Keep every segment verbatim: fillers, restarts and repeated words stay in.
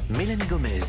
Mélanie Gomez.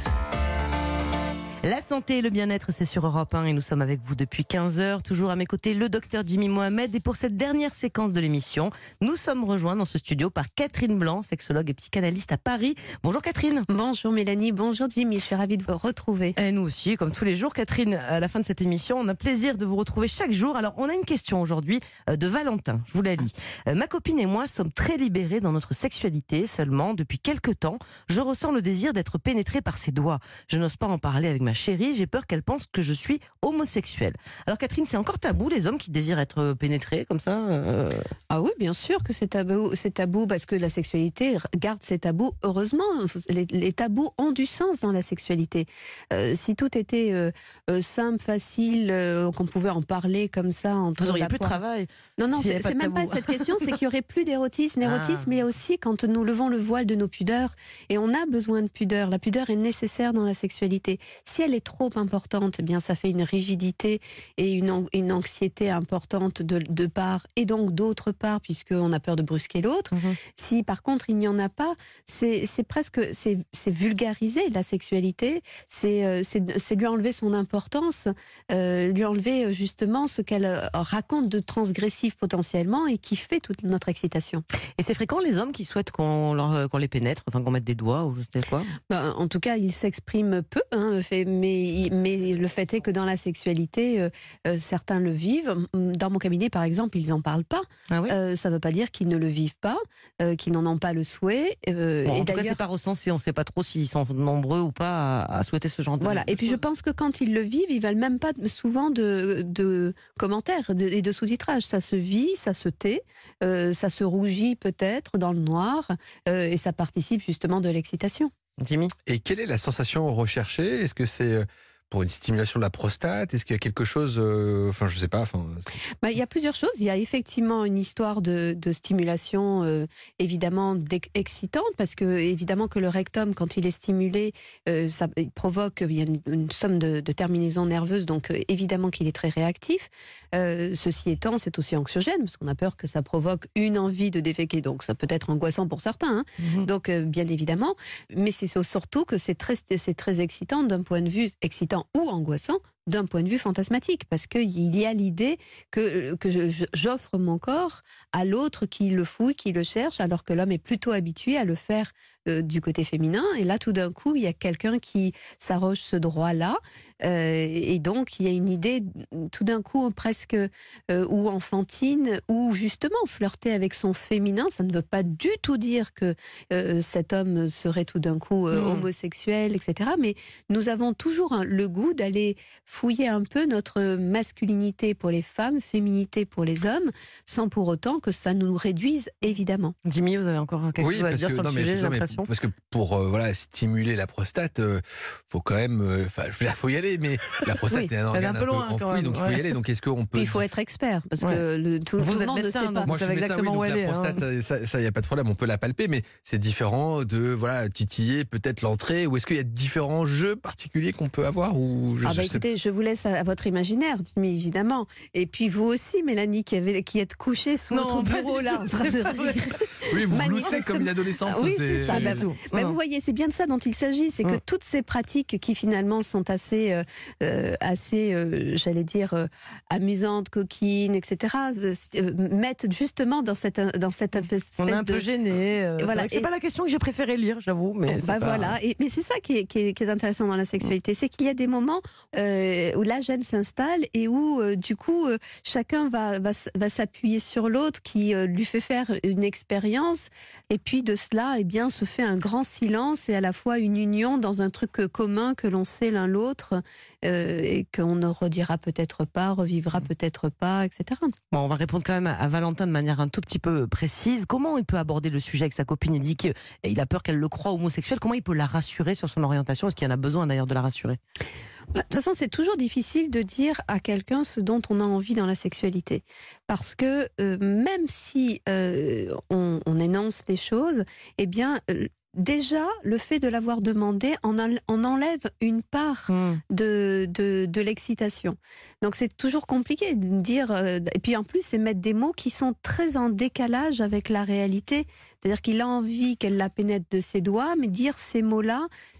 La santé et le bien-être, c'est sur Europe un et nous sommes avec vous depuis quinze heures. Toujours à mes côtés, le docteur Jimmy Mohamed. Et pour cette dernière séquence de l'émission, nous sommes rejoints dans ce studio par Catherine Blanc, sexologue et psychanalyste à Paris. Bonjour Catherine. Bonjour Mélanie, bonjour Jimmy, je suis ravie de vous retrouver. Et nous aussi, comme tous les jours. Catherine, à la fin de cette émission, on a plaisir de vous retrouver chaque jour. Alors, on a une question aujourd'hui de Valentin, je vous la lis. Ma copine et moi sommes très libérés dans notre sexualité. Seulement, depuis quelque temps, je ressens le désir d'être pénétrée par ses doigts. Je n'ose pas en parler avec ma chérie, j'ai peur qu'elle pense que je suis homosexuelle. Alors Catherine, c'est encore tabou les hommes qui désirent être pénétrés comme ça euh... Ah oui, bien sûr que c'est tabou, c'est tabou parce que la sexualité garde ses tabous. Heureusement, les, les tabous ont du sens dans la sexualité. Euh, si tout était euh, euh, simple, facile, euh, qu'on pouvait en parler comme ça entre vous n'auriez plus de poire. travail. Non, non, si c'est, c'est même pas cette question, c'est qu'il y aurait plus d'érotisme. L'érotisme, Ah. il y a aussi quand nous levons le voile de nos pudeurs, et on a besoin de pudeur. La pudeur est nécessaire dans la sexualité. Si elle est trop importante, eh bien ça fait une rigidité et une, une anxiété importante de, de part et donc d'autre part, puisqu'on a peur de brusquer l'autre. Mm-hmm. Si par contre il n'y en a pas, c'est, c'est presque c'est, c'est vulgariser la sexualité, c'est, euh, c'est, c'est lui enlever son importance, euh, lui enlever justement ce qu'elle raconte de transgressif potentiellement et qui fait toute notre excitation. Et c'est fréquent les hommes qui souhaitent qu'on, leur, qu'on les pénètre, enfin qu'on mette des doigts ou je sais quoi. Ben, en tout cas, ils s'expriment peu, hein, fait, mais, mais le fait est que dans la sexualité, euh, euh, certains le vivent. Dans mon cabinet, par exemple, ils n'en parlent pas. Ah oui euh, ça ne veut pas dire qu'ils ne le vivent pas, euh, qu'ils n'en ont pas le souhait. Euh, bon, et en tout cas, c'est pas recensé. On ne sait pas trop s'ils sont nombreux ou pas à, à souhaiter ce genre de Voilà. de Et puis choses. je pense que quand ils le vivent, ils ne veulent même pas souvent de, de commentaires de, et de sous-titrage. Ça se vit, ça se tait, euh, ça se rougit peut-être dans le noir, euh, et ça participe justement de l'excitation. Jimmy. Et quelle est la sensation recherchée ? Est-ce que c'est pour une stimulation de la prostate ? Est-ce qu'il y a quelque chose, euh, enfin je sais pas. Enfin, bah, il y a plusieurs choses. Il y a effectivement une histoire de, de stimulation euh, évidemment excitante parce que évidemment que le rectum quand il est stimulé, euh, ça il provoque il y a une, une somme de, de terminaisons nerveuses, donc euh, évidemment qu'il est très réactif. Euh, ceci étant, c'est aussi anxiogène parce qu'on a peur que ça provoque une envie de déféquer, donc ça peut être angoissant pour certains. Hein. Mm-hmm. Donc euh, bien évidemment, mais c'est surtout que c'est très c'est très excitant d'un point de vue excitant ou angoissant d'un point de vue fantasmatique, parce qu'il y a l'idée que, que je, j'offre mon corps à l'autre qui le fouille, qui le cherche, alors que l'homme est plutôt habitué à le faire euh, du côté féminin. Et là, tout d'un coup, il y a quelqu'un qui s'arroge ce droit-là. Euh, et donc, il y a une idée, tout d'un coup, presque euh, ou enfantine, ou justement flirter avec son féminin. Ça ne veut pas du tout dire que euh, cet homme serait tout d'un coup euh, mmh. homosexuel, et cetera. Mais nous avons toujours hein, le goût d'aller fouiller un peu notre masculinité pour les femmes, féminité pour les hommes, sans pour autant que ça nous réduise, évidemment. Jimmy, vous avez encore quelque oui, chose à dire que, sur non, le mais, sujet, j'ai non, l'impression. Parce que pour euh, voilà, stimuler la prostate, euh, faut quand même, enfin, euh, il faut y aller, mais la prostate oui. est un organe un peu, un peu loin, enfoui, donc il ouais. faut y aller. Donc est-ce qu'on peut... Il faut être expert, parce ouais. que le, tout, vous tout le monde médecin, ne sait pas. Moi, je suis médecin, oui, donc la prostate, hein. ça, ça, y a pas de problème, on peut la palper, mais c'est différent de voilà titiller peut-être l'entrée. Ou est-ce qu'il y a différents jeux particuliers qu'on peut avoir ou je, ah bah je écoutez, je vous laisse à, à votre imaginaire, mais évidemment. Et puis vous aussi, Mélanie, qui, avait, qui êtes couchée sous non, votre bureau là. En train de... Oui, vous gloussez comme une adolescente. Ah, oui, c'est, c'est ça. c'est... Bah, bah, vous voyez, c'est bien de ça dont il s'agit, c'est que mmh. toutes ces pratiques qui finalement sont assez, euh, assez, euh, j'allais dire, euh, amusantes, coquines, et cetera, euh, mettent justement dans cette, dans cette espèce on est un de... peu gêné. Euh, voilà. C'est, c'est et... pas la question que j'ai préféré lire, j'avoue. Mais bah, c'est pas... voilà. Et, mais c'est ça qui est, qui, est, qui est intéressant dans la sexualité, c'est qu'il y a des moments euh, où la gêne s'installe et où euh, du coup euh, chacun va, va, va s'appuyer sur l'autre, qui euh, lui fait faire une expérience, et puis de cela eh bien, se fait un grand silence et à la fois une union dans un truc commun que l'on sait l'un l'autre euh, et qu'on ne redira peut-être pas, revivra peut-être pas, et cetera. Bon, on va répondre quand même à, à Valentin de manière un tout petit peu précise. Comment il peut aborder le sujet avec sa copine? Il dit qu'il a peur qu'elle le croie homosexuel. Comment il peut la rassurer sur son orientation? Est-ce qu'il y en a besoin d'ailleurs de la rassurer? De toute façon, c'est toujours difficile de dire à quelqu'un ce dont on a envie dans la sexualité. Parce que euh, même si euh, on, on énonce les choses, eh bien... Euh, déjà, le fait de l'avoir demandé, on, en, on enlève une part mmh. de, de, de l'excitation. Donc c'est toujours compliqué de dire... Euh, et puis en plus, c'est mettre des mots qui sont très en décalage avec la réalité. C'est-à-dire qu'il a envie qu'elle la pénètre de ses doigts, mais dire ces mots-là,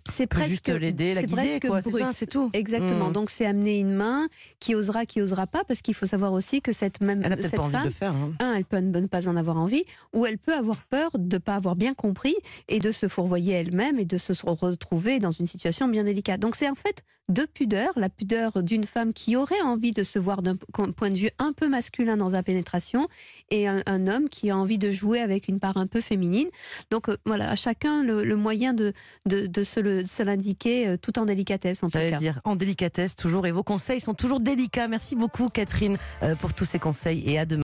c'est Peut presque juste l'aider, la c'est guider, presque quoi. C'est brut. ça, c'est tout. Exactement. Mmh. Donc c'est amener une main qui osera, qui osera pas, parce qu'il faut savoir aussi que cette même Elle a peut-être cette pas envie de femme, le faire. Hein. un, elle peut ne pas en avoir envie, ou elle peut avoir peur de pas avoir bien compris et de se fourvoyer elle-même et de se retrouver dans une situation bien délicate. Donc c'est en fait deux pudeurs, la pudeur d'une femme qui aurait envie de se voir d'un point de vue un peu masculin dans la pénétration, et un, un homme qui a envie de jouer avec une part un peu féminine. Donc euh, voilà, à chacun le, le moyen de, de, de se, le, se l'indiquer euh, tout en délicatesse en tout J'allais cas. dire, en délicatesse toujours, et vos conseils sont toujours délicats. Merci beaucoup Catherine euh, pour tous ces conseils, et à demain.